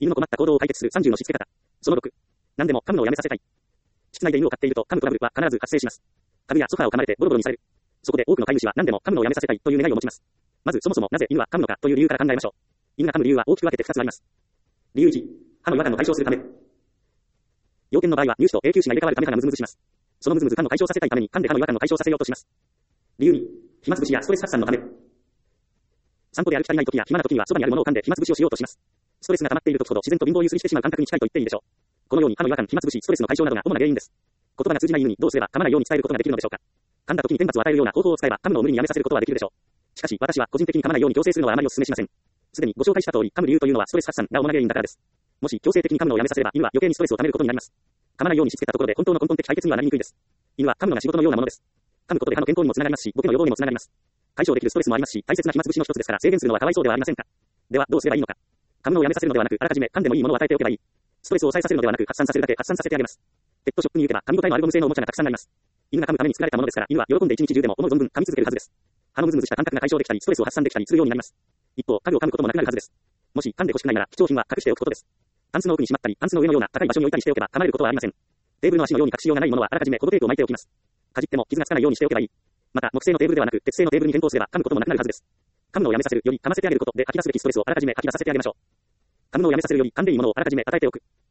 犬の困った行動を解決する30のしつけ方。その6。何でも噛むのをやめさせたい。室内で犬を飼っていると噛むトラブルは必ず発生します。家具やソファーを噛まれてボロボロにされる。そこで多くの飼い主は何でも噛むのをやめさせたいという願いを持ちます。まずそもそもなぜ犬は噛むのかという理由から考えましょう。犬が噛む理由は大きく分けて2つあります。理由1、歯の違和感を解消するため。要件の場合は乳歯と永久歯が入れ替わるため歯がムズムズします。そのムズムズ感を解消させたいために噛んで歯の違和感を解消させようとします。理由2、暇つぶしやストレス発散のため。散歩で歩き足りない時や暇な時にはそばにあるものを噛んで暇つぶしをしようとします。ストレスが溜まっている時ほど自然と貧乏ゆすりしてしまう感覚に近いと言っていいでしょう。このように歯の違和感、暇つぶし、ストレスの解消などが主な原因です。言葉が通じない犬にどうすれば噛まないように伝えることができるのでしょうか。噛んだ時に天罰を与えるような方法を使えば噛むのを無理にやめさせることはできるでしょう。しかし私は個人的に噛まないように強制するのはあまりお勧めしません。すでにご紹介した通り噛む理由というのはストレス発散が主な原因だからです。もし強制的に噛むのをやめさせれば犬は余計にストレスを溜めることになります。噛まないようにしつけたところで本当の根本的解決にはなりにくいです。犬は噛むのが仕事のようなものです。噛むことで歯の健康にもつながりますし、ボケの予防にもつながります。解消できるストレスもありますし、大切な暇つぶしの一つですから制限するのはかわいそうではありませんか。ではどうすればいいのか。噛むのをやめさせるのではなく、あらかじめ噛んでもいいものを与えておけばいい。ストレスを抑えさせるのではなく、発散させるだけ発散させてあげます。ペットショップに行けば噛み応えのあるゴム製のおもちゃがたくさんあります。犬が噛むために作られたものですから、犬は喜んで一日中でも思う存分噛み続けるはずです。歯のムズムズした感覚が解消できたり、ストレスを発散できたりするようになります。一方、家具を噛むこともなくなるはずです。もし噛んで欲しくないなら、貴重品は隠しておくことです。タンスの奥にしまったり、タンスの上のような高い場所に置いたりしておけば噛まれることはありません。テーブルの足のように隠しようがないものはあらかじめ保護テープを巻いておきます。かじっても傷がつかないようにしておけばいい。また、木製のテーブルではなく、鉄製のテーブルに変更すれば噛むこともなくなるはずです。噛むのをやめさせるより噛ませてあげることで吐き出すべきストレスをあらかじめ吐き出させてあげましょう。噛むのをやめさせるより噛んでいいものをあらかじめ与えておく。